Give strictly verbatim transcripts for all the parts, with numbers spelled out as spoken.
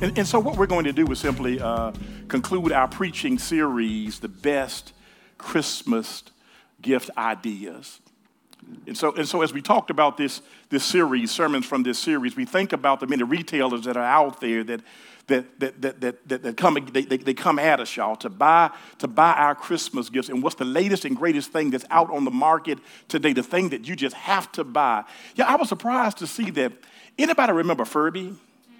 And, and so what we're going to do is simply uh, conclude our preaching series, The Best Christmas Gift Ideas. And so, and so as we talked about this, this series, sermons from this series, we think about the many retailers that are out there that that that that that, that, that come they, they, they come at us, y'all, to buy to buy our Christmas gifts. And what's the latest and greatest thing that's out on the market today? The thing that you just have to buy. Yeah, I was surprised to see that. Anybody remember Furby?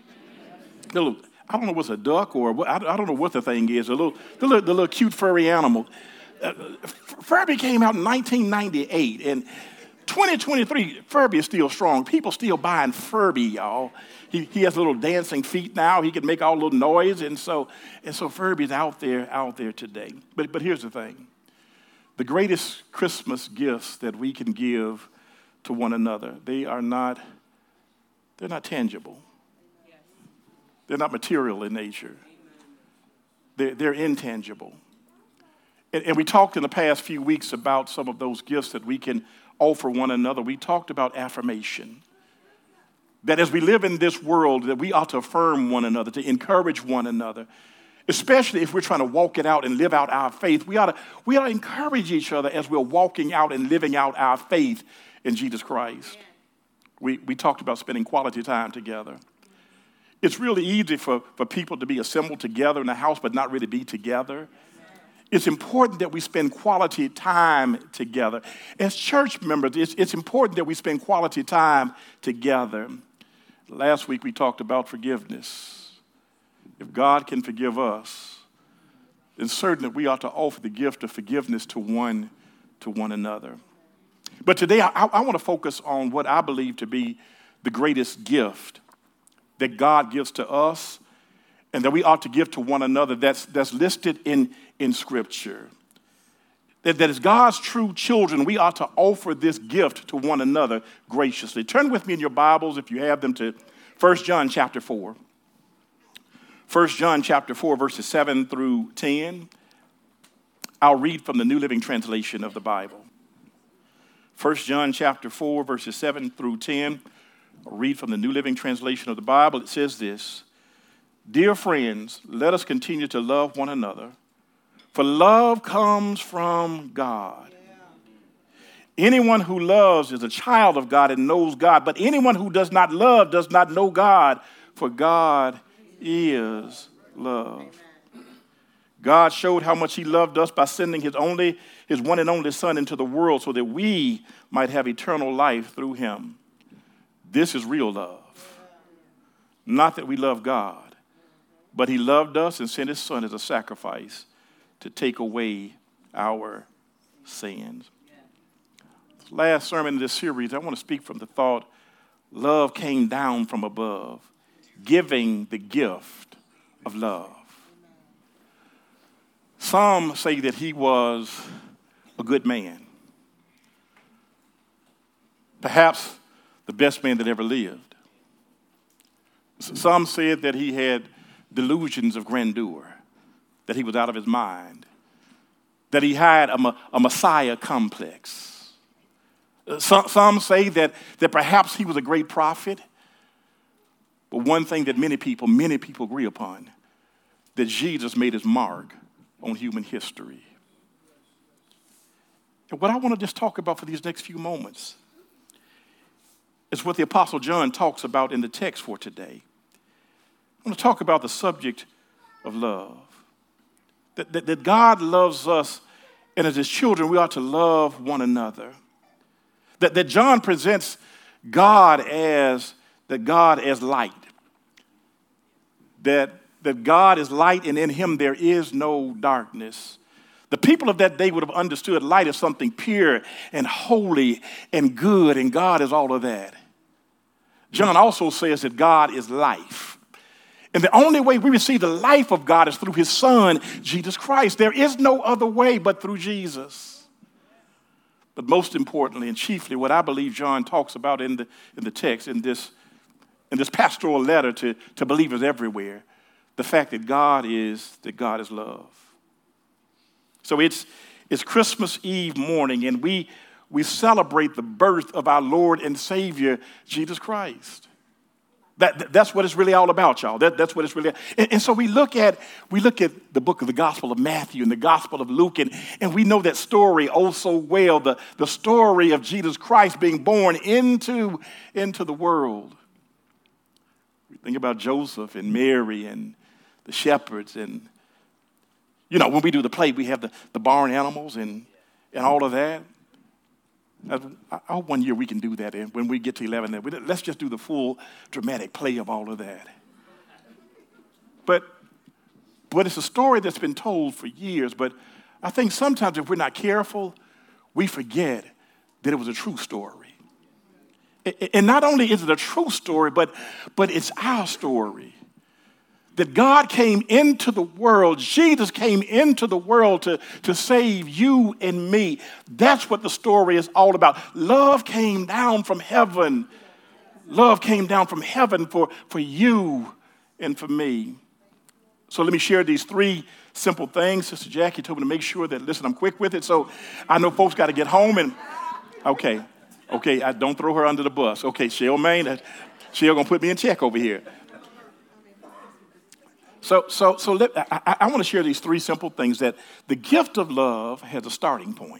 The little, I don't know what's a duck or what, I, I don't know what the thing is. The little the little, the little cute furry animal. Uh, Furby came out in nineteen ninety-eight, and twenty twenty-three, Furby is still strong. People still buying Furby, y'all. He he has little dancing feet now. He can make all little noise, and so and so Furby's out there, out there today. But but here's the thing: the greatest Christmas gifts that we can give to one another, they are not they're not tangible. They're not material in nature. They're, they're intangible. And, and we talked in the past few weeks about some of those gifts that we can offer one another. We talked about affirmation. That as we live in this world, that we ought to affirm one another, to encourage one another. Especially if we're trying to walk it out and live out our faith. We ought to, we ought to encourage each other as we're walking out and living out our faith in Jesus Christ. We, we talked about spending quality time together. It's really easy for, for people to be assembled together in a house but not really be together. It's important that we spend quality time together. As church members, it's, it's important that we spend quality time together. Last week we talked about forgiveness. If God can forgive us, then certainly we ought to offer the gift of forgiveness to one, to one another. But today I, I want to focus on what I believe to be the greatest gift that God gives to us and that we ought to give to one another that's, that's listed in, in Scripture. That, that as God's true children, we ought to offer this gift to one another graciously. Turn with me in your Bibles, if you have them, to First John chapter four. First John chapter four, verses seven through ten. I'll read from the New Living Translation of the Bible. First John chapter four, verses seven through ten. I'll read from the New Living Translation of the Bible. It says this: Dear friends, let us continue to love one another, for love comes from God. Anyone who loves is a child of God and knows God, but anyone who does not love does not know God, for God is love. God showed how much he loved us by sending his only, his one and only Son into the world so that we might have eternal life through him. This is real love. Not that we love God, but he loved us and sent his Son as a sacrifice to take away our sins. Last sermon in this series, I want to speak from the thought, love came down from above, giving the gift of love. Some say that he was a good man, perhaps the best man that ever lived. Some said that he had delusions of grandeur, that he was out of his mind, that he had a, a Messiah complex. Some, some say that, that perhaps he was a great prophet, but one thing that many people, many people agree upon, that Jesus made his mark on human history. And what I want to just talk about for these next few moments is what the Apostle John talks about in the text for today. I want to talk about the subject of love. That, that, that God loves us, and as his children, we ought to love one another. That, that John presents God as, that God as light. That, that God is light, and in him there is no darkness. The people of that day would have understood light as something pure and holy and good, and God is all of that. John also says that God is life. And the only way we receive the life of God is through his Son, Jesus Christ. There is no other way but through Jesus. But most importantly and chiefly, what I believe John talks about in the, in the text, in this, in this pastoral letter to, to believers everywhere, the fact that God is, that God is love. So it's, it's Christmas Eve morning, and we, we celebrate the birth of our Lord and Savior, Jesus Christ. That, that- that's what it's really all about, y'all. That, that's what it's really. And, and so we look at we look at the book of the Gospel of Matthew and the Gospel of Luke, and, and we know that story oh so well. The, the story of Jesus Christ being born into, into the world. We think about Joseph and Mary and the shepherds, and you know when we do the play, we have the, the barn animals and and all of that. I, I hope one year we can do that, and when we get to eleven, let's just do the full dramatic play of all of that. But, but it's a story that's been told for years, but I think sometimes if we're not careful, we forget that it was a true story. And not only is it a true story, but, but it's our story. That God came into the world, Jesus came into the world to, to save you and me. That's what the story is all about. Love came down from heaven. Love came down from heaven for, for you and for me. So let me share these three simple things. Sister Jackie told me to make sure that, listen, I'm quick with it. So I know folks got to get home and, okay, okay, I don't throw her under the bus. Okay, Shell Main, Shell going to put me in check over here. So, so, so let, I, I want to share these three simple things. That the gift of love has a starting point.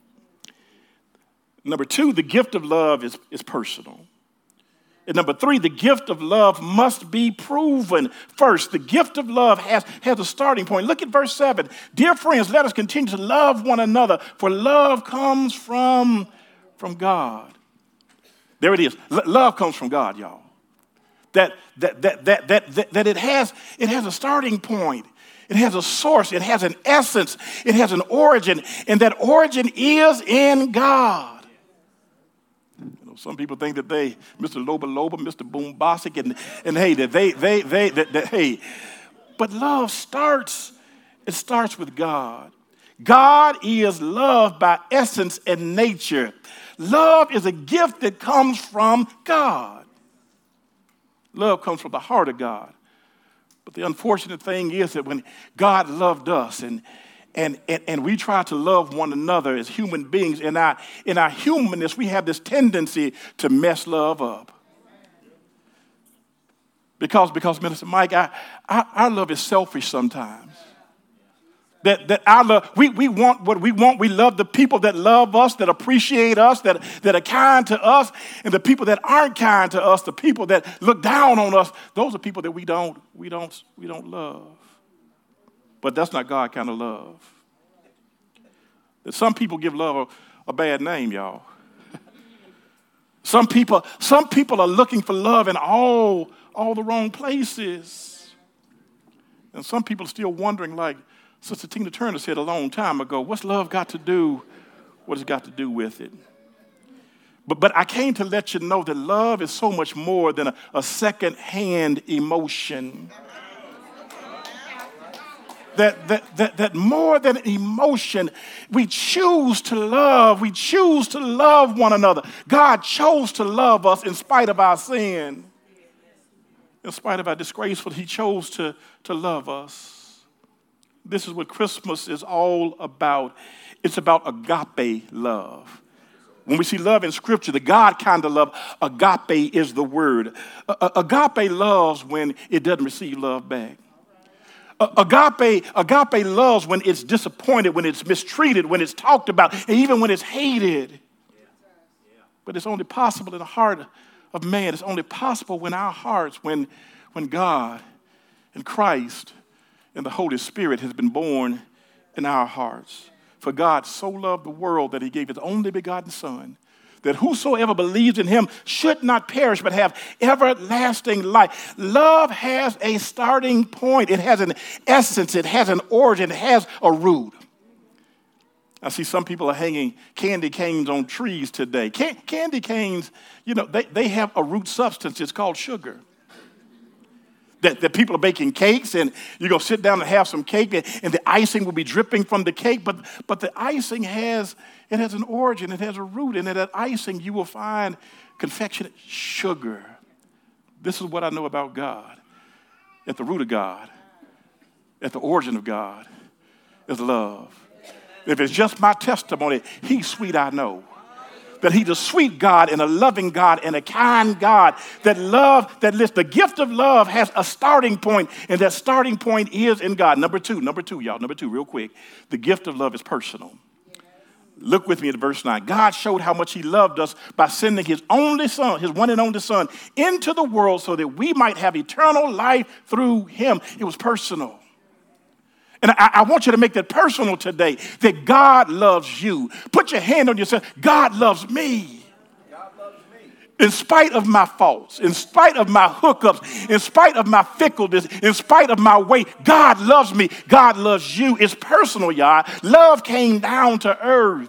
Number two, the gift of love is, is personal. And number three, the gift of love must be proven first. The gift of love has, has a starting point. Look at verse seven. Dear friends, let us continue to love one another, for love comes from, from God. There it is. L- love comes from God, y'all. That, that, that, that, that, that, that it has, it has a starting point. It has a source. It has an essence. It has an origin. And that origin is in God. You know, some people think that they, Mister Loba Loba, Mister Boombastic, and, and hey, that they, they, they, that, that, hey. But love starts, it starts with God. God is love by essence and nature. Love is a gift that comes from God. Love comes from the heart of God. But the unfortunate thing is that when God loved us and, and, and, and we try to love one another as human beings, in our, in our humanness, we have this tendency to mess love up. Because, because Minister Mike, I, I, our love is selfish sometimes. That, that our love, we, we want what we want. We love the people that love us, that appreciate us, that, that are kind to us, and the people that aren't kind to us, the people that look down on us, those are people that we don't, we don't, we don't love. But that's not God kind of love. That some people give love a, a bad name, y'all. Some people, some people are looking for love in all, all the wrong places. And some people are still wondering, like Sister Tina Turner said a long time ago, what's love got to do? What has it got to do with it? But, but I came to let you know that love is so much more than a, a second-hand emotion. That, that, that, that more than emotion, we choose to love. We choose to love one another. God chose to love us in spite of our sin. In spite of our disgraceful, he chose to, to love us. This is what Christmas is all about. It's about agape love. When we see love in Scripture, the God kind of love, agape is the word. A- agape loves when it doesn't receive love back. A- agape, agape loves when it's disappointed, when it's mistreated, when it's talked about, and even when it's hated. But it's only possible in the heart of man. It's only possible when our hearts, when, when God and Christ and the Holy Spirit has been born in our hearts. For God so loved the world that he gave his only begotten Son, that whosoever believes in him should not perish but have everlasting life. Love has a starting point. It has an essence. It has an origin. It has a root. I see some people are hanging candy canes on trees today. Can- candy canes, you know, they, they have a root substance. It's called sugar. That, that people are baking cakes, and you're going to sit down and have some cake, and, and the icing will be dripping from the cake, but, but the icing has, it has an origin, it has a root, and in that icing you will find confectionate sugar. This is what I know about God. At the root of God, at the origin of God, is love. If it's just my testimony, he's sweet, I know. that he's a sweet God and a loving God and a kind God. That love, that list, the gift of love has a starting point, and that starting point is in God. Number two, number two, y'all, number two, real quick. The gift of love is personal. Look with me at verse nine. God showed how much he loved us by sending his only son, his one and only son, into the world so that we might have eternal life through him. It was personal. And I, I want you to make that personal today, that God loves you. Put your hand on yourself. God loves me. God loves me. In spite of my faults, in spite of my hookups, in spite of my fickleness, in spite of my weight, God loves me. God loves you. It's personal, y'all. Love came down to earth.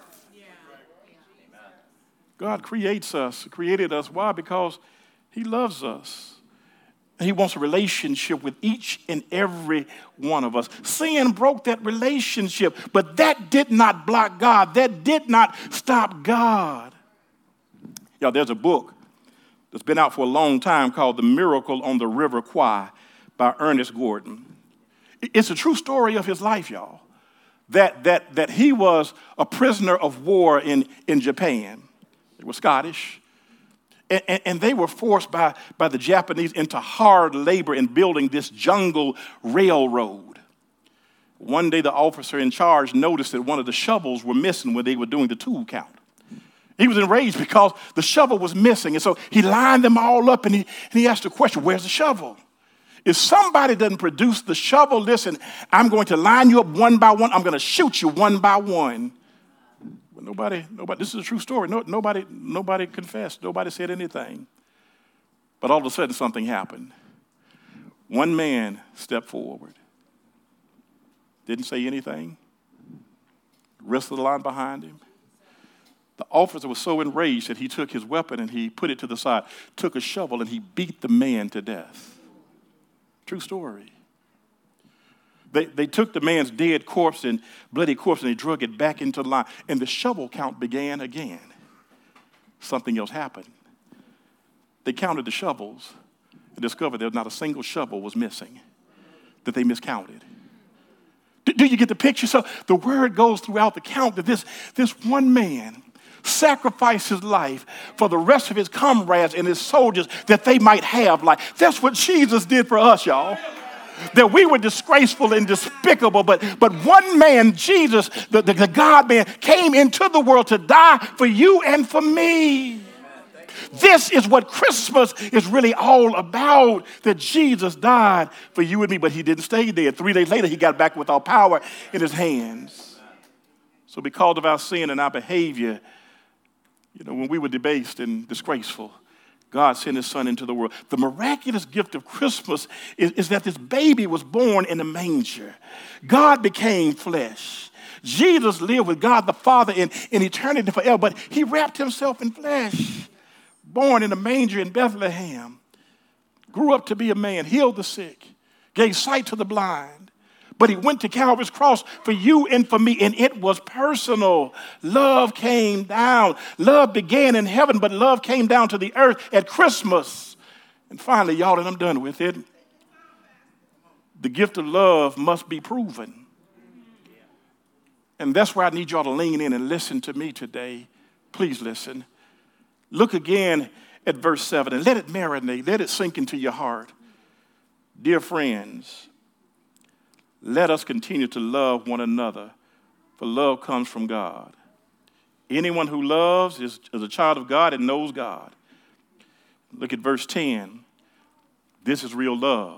God creates us, created us. Why? Because he loves us. He wants a relationship with each and every one of us. Sin broke that relationship, but that did not block God. That did not stop God. Y'all, there's a book that's been out for a long time called The Miracle on the River Kwai by Ernest Gordon. It's a true story of his life, y'all, that, that, that he was a prisoner of war in, in Japan. They were Scottish. And, and, and they were forced by, by the Japanese into hard labor in building this jungle railroad. One day, the officer in charge noticed that one of the shovels were missing when they were doing the tool count. He was enraged because the shovel was missing. And so he lined them all up and he, and he asked the question, where's the shovel? If somebody doesn't produce the shovel, listen, I'm going to line you up one by one. I'm going to shoot you one by one. But nobody, nobody, this is a true story. No, nobody, nobody confessed. Nobody said anything. But all of a sudden, something happened. One man stepped forward. Didn't say anything. Rest of the line behind him. The officer was so enraged that he took his weapon and he put it to the side, took a shovel, and he beat the man to death. True story. They, they took the man's dead corpse and bloody corpse and they drug it back into the line. And the shovel count began again. Something else happened. They counted the shovels and discovered that not a single shovel was missing, that they miscounted. Do, do you get the picture? So the word goes throughout the count that this, this one man sacrificed his life for the rest of his comrades and his soldiers that they might have life. That's what Jesus did for us, y'all. That we were disgraceful and despicable, but, but one man, Jesus, the, the, the God-man, came into the world to die for you and for me. This is what Christmas is really all about, that Jesus died for you and me, but he didn't stay there. Three days later, he got back with all power in his hands. So because of our sin and our behavior, you know, when we were debased and disgraceful, God sent his son into the world. The miraculous gift of Christmas is, is that this baby was born in a manger. God became flesh. Jesus lived with God the Father in, in eternity forever, but he wrapped himself in flesh. Born in a manger in Bethlehem. Grew up to be a man, healed the sick, gave sight to the blind. But he went to Calvary's cross for you and for me, and it was personal. Love came down. Love began in heaven, but love came down to the earth at Christmas. And finally, y'all, and I'm done with it, the gift of love must be proven. And that's where I need y'all to lean in and listen to me today. Please listen. Look again at verse seven and let it marinate. Let it sink into your heart. Dear friends, let us continue to love one another, for love comes from God. Anyone who loves is, is a child of God and knows God. Look at verse ten. This is real love.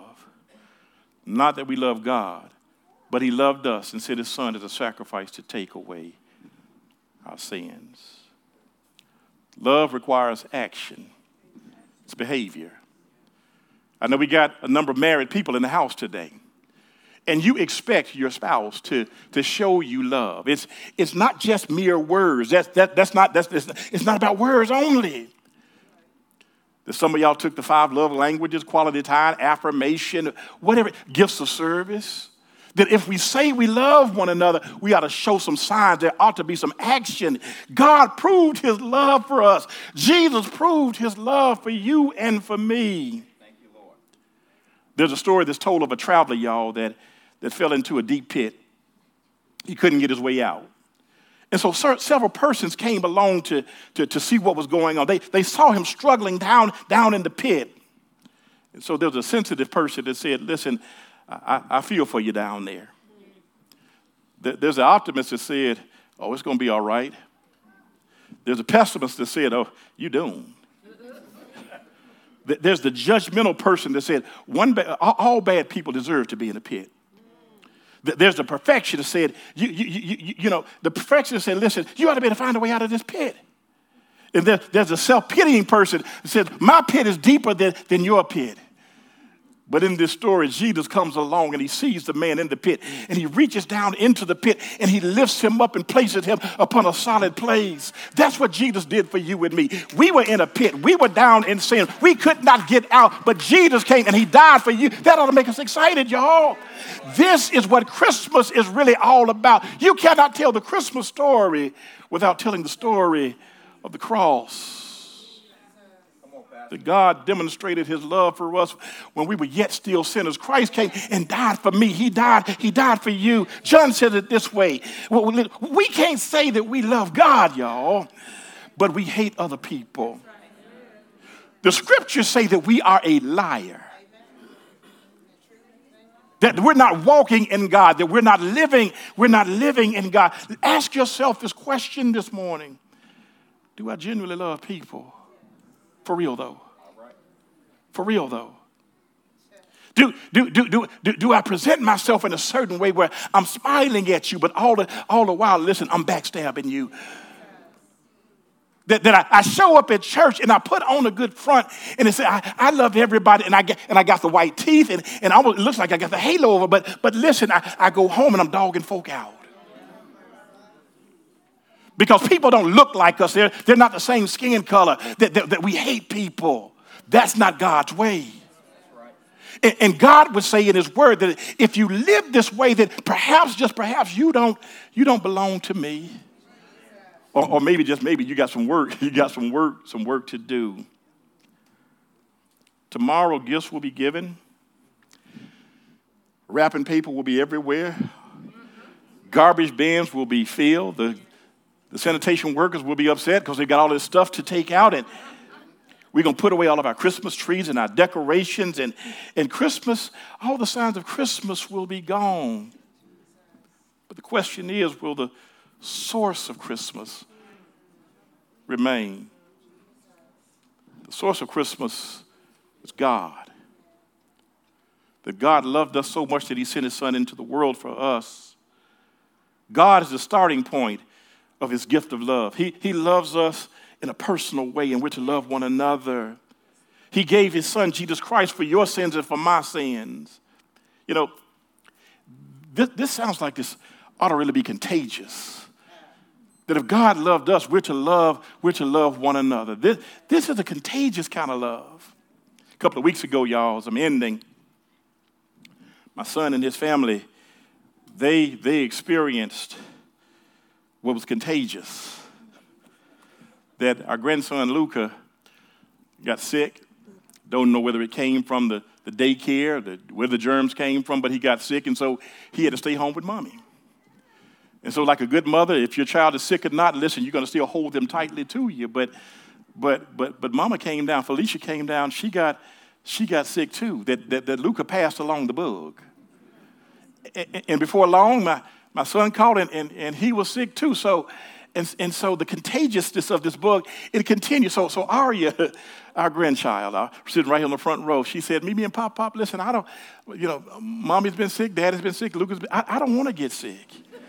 Not that we love God, but he loved us and sent his son as a sacrifice to take away our sins. Love requires action. It's behavior. I know we got a number of married people in the house today. And you expect your spouse to, to show you love. It's, it's not just mere words. That's, that, that's not, that's, it's not about words only. That some of y'all took the five love languages, quality time, affirmation, whatever, gifts of service. That if we say we love one another, we ought to show some signs. There ought to be some action. God proved his love for us. Jesus proved his love for you and for me. Thank you, Lord. There's a story that's told of a traveler, y'all, that that fell into a deep pit. He couldn't get his way out. And so several persons came along to, to, to see what was going on. They, they saw him struggling down, down in the pit. And so there was a sensitive person that said, listen, I, I feel for you down there. There's an optimist that said, oh, it's going to be all right. There's a pessimist that said, oh, you doomed. There's the judgmental person that said, one ba- all bad people deserve to be in the pit. There's the perfectionist that said, you, you, you, you know, the perfectionist said, listen, you ought to be able to find a way out of this pit. And there, there's a self-pitying person that says, my pit is deeper than, than your pit. But in this story, Jesus comes along and he sees the man in the pit and he reaches down into the pit and he lifts him up and places him upon a solid place. That's what Jesus did for you and me. We were in a pit. We were down in sin. We could not get out, but Jesus came and he died for you. That ought to make us excited, y'all. This is what Christmas is really all about. You cannot tell the Christmas story without telling the story of the cross. That God demonstrated his love for us when we were yet still sinners. Christ came and died for me. He died, he died for you. John said it this way. We can't say that we love God, y'all, but we hate other people. The scriptures say that we are a liar. That we're not walking in God, that we're not living, we're not living in God. Ask yourself this question this morning. Do I genuinely love people? For real, though. For real, though. Do, do, do, do, do, do I present myself in a certain way where I'm smiling at you, but all the, all the while, listen, I'm backstabbing you? That, that I, I show up at church and I put on a good front and I say, I, I love everybody and I, get, and I got the white teeth and, and almost, it looks like I got the halo over, but, but listen, I, I go home and I'm dogging folk out. Because people don't look like us. They're, they're not the same skin color. That, that, that we hate people. That's not God's way. And, and God would say in his word that if you live this way, that perhaps, just perhaps, you don't, you don't belong to me. Or, or maybe, just maybe, you got some work. You got some work, some work to do. Tomorrow, gifts will be given. Wrapping paper will be everywhere. Garbage bins will be filled. The The sanitation workers will be upset because they've got all this stuff to take out. And we're going to put away all of our Christmas trees and our decorations. And, and Christmas, all the signs of Christmas will be gone. But the question is, will the source of Christmas remain? The source of Christmas is God. That God loved us so much that he sent his son into the world for us. God is the starting point of his gift of love. He, he loves us in a personal way, and we're to love one another. He gave his son, Jesus Christ, for your sins and for my sins. You know, this, this sounds like this ought to really be contagious. That if God loved us, we're to love, we're to love one another. This, this is a contagious kind of love. A couple of weeks ago, y'all, as I'm ending, my son and his family, they, they experienced what was contagious. That our grandson Luca got sick. Don't know whether it came from the, the daycare, the, where the germs came from, but he got sick, and so he had to stay home with mommy. And so like a good mother, if your child is sick or not, listen, you're going to still hold them tightly to you. But but but but mama came down, Felicia came down, she got she got sick too. That that, that Luca passed along the bug. And, and before long, my My son called and, and, and he was sick too. So, and, and so the contagiousness of this bug, it continues. So, so Aria, our grandchild, uh, sitting right here on the front row, she said, Mimi and Pop, Pop, listen, I don't, you know, Mommy's been sick, Daddy's been sick, Lucas, been, I, I don't want to get sick.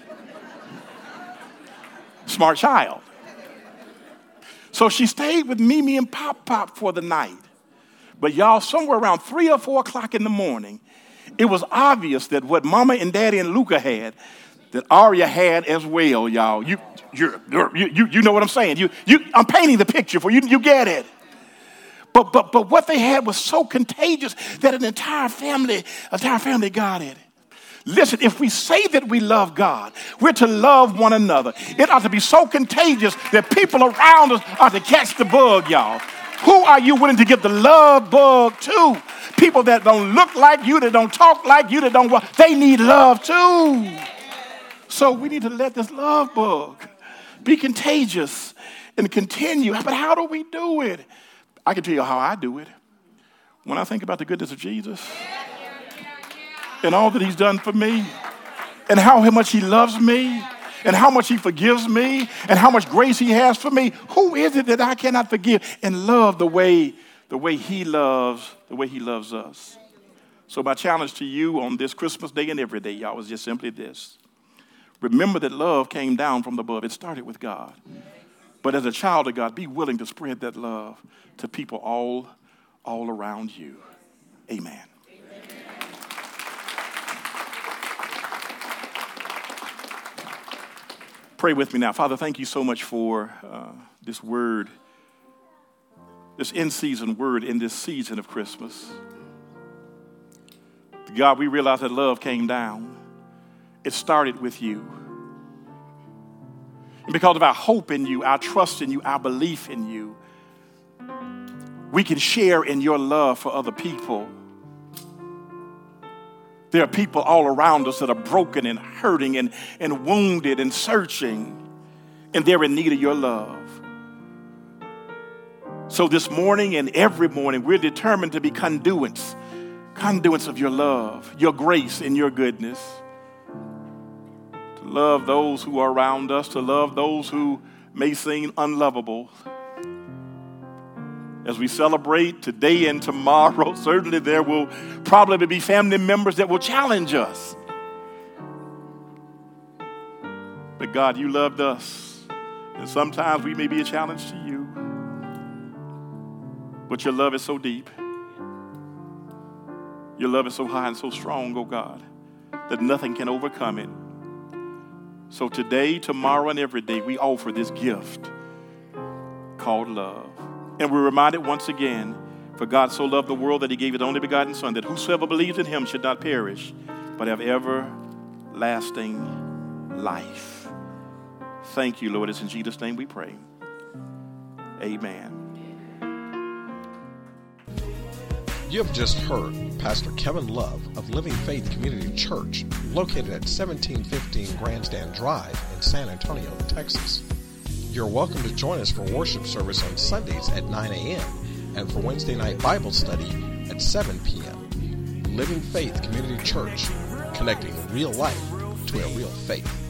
Smart child. So she stayed with Mimi and Pop, Pop for the night. But y'all, somewhere around three or four o'clock in the morning, it was obvious that what Mama and Daddy and Luca had, that Aria had as well, y'all. You, you're, you're, you, you know what I'm saying. You, you, I'm painting the picture for you. You get it. But, but, but what they had was so contagious that an entire family, entire family got it. Listen, if we say that we love God, we're to love one another. It ought to be so contagious that people around us ought to catch the bug, y'all. Who are you willing to give the love bug to? People that don't look like you, that don't talk like you, that don't walk, they need love too. So we need to let this love bug be contagious and continue. But how do we do it? I can tell you how I do it. When I think about the goodness of Jesus and all that he's done for me and how much he loves me and how much he forgives me and how much grace he has for me, who is it that I cannot forgive and love the way, the way he loves, the way he loves us? So my challenge to you on this Christmas day and every day, y'all, is just simply this. Remember that love came down from above. It started with God. But as a child of God, be willing to spread that love to people all, all around you. Amen. Pray with me now. Father, thank you so much for uh, this word, this in-season word in this season of Christmas. God, we realize that love came down. It started with you. And because of our hope in you, our trust in you, our belief in you, we can share in your love for other people. There are people all around us that are broken and hurting and, and wounded and searching, and they're in need of your love. So this morning and every morning, we're determined to be conduits, conduits of your love, your grace, and your goodness. To love those who are around us, to love those who may seem unlovable. As we celebrate today and tomorrow, certainly there will probably be family members that will challenge us. But God, you loved us. And sometimes we may be a challenge to you. But your love is so deep. Your love is so high and so strong, oh God, that nothing can overcome it. So today, tomorrow, and every day, we offer this gift called love. And we're reminded once again, for God so loved the world that he gave his only begotten Son, that whosoever believes in him should not perish, but have everlasting life. Thank you, Lord. It's in Jesus' name we pray. Amen. You have just heard Pastor Kevin Love of Living Faith Community Church, located at seventeen fifteen Grandstand Drive in San Antonio, Texas. You're welcome to join us for worship service on Sundays at nine a.m. and for Wednesday night Bible study at seven p.m. Living Faith Community Church, connecting real life to a real faith.